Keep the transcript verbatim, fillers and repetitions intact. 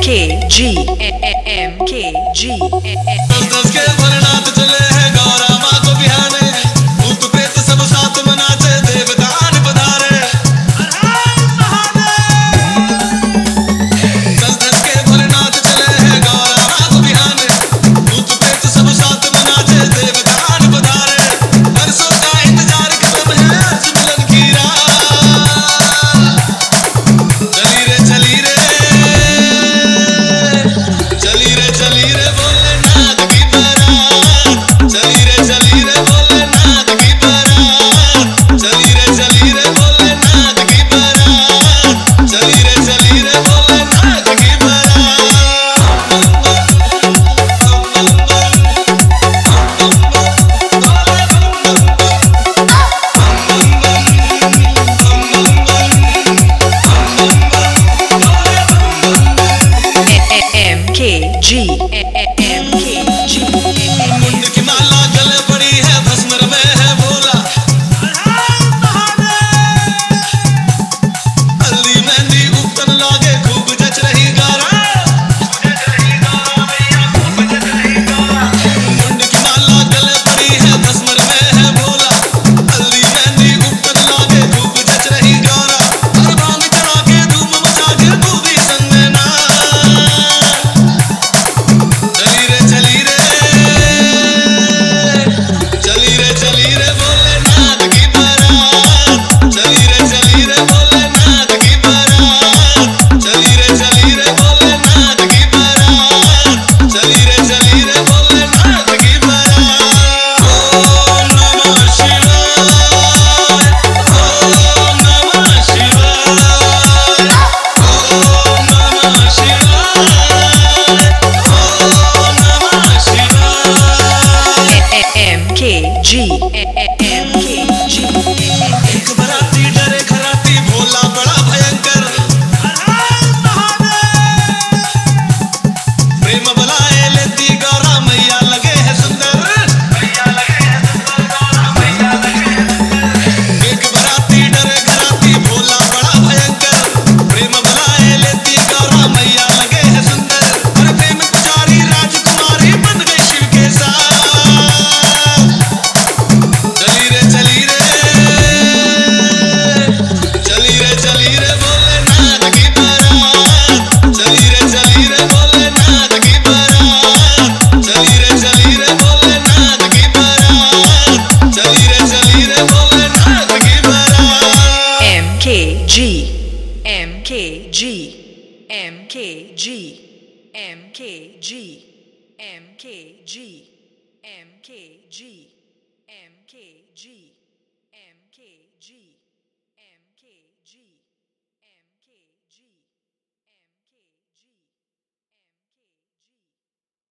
K G M K G दस दस के भरनाथ चले हैं गौरा माँ को बिहाने, भूत प्रेत सब साथ में नाचे, देवदान पधारे। दस दस के भरनाथ चले हैं गौरा माँ को बिहाने, भूत प्रेत सब साथ में नाचे, देवदान पधारे। बरसों का इंतजार खत्म है आज मिलन की रात, चली रे चली रे चली रे चली रे भोलेनाथ की बारात, चली रे चली रे भोलेनाथ की बारात, चली रे चली रे भोलेनाथ की बारात, चली रे चली रे भोलेनाथ की M K G M K G मुंड की माला गले पड़ी है, भस्म में है भोला, हल्दी मेहंदी उपटन लागे, खूब जच रही गारा। मुंड की माला गले पड़ी है, भस्म में है भोला, हल्दी मेहंदी उपटन लागे, खूब जच रही गारा। हर भांग चढ़ा के धूम मचा के तू भी संग में ना, चली रे चली रे चली रे चली रे भोलेनाथ की बारात, चली रे चली रे भोलेनाथ की बारात, चली रे चली रे भोलेनाथ की बारात, चली रे चली रे भोलेनाथ की बारात। ओम नमः शिवाय, ओम नमः शिवाय, ओम नमः शिवाय, ओम नमः शिवाय। M K G M K G एक बराती डरे खराती, भोला बड़ा भयंकर, प्रेम बलाए लेती गौरा मैया लगे है सुंदर, एक बराती डरे खराती, भोला बड़ा भयंकर, प्रेम बलाए लेती गौरा मैया लगे है सुंदर। अरे प्रेम पुजारी राजकुमारी बन गई शिव के साथ, चली रे चली रे चली रे चली रे भोलेनाथ की बारात, चली रे चली रे भोलेनाथ की बारात, चली रे चली रे भोलेनाथ की बारात, चली रे चली रे भोलेनाथ की बारात। M K G M K G M K G M K G M K G M K G M K G M K G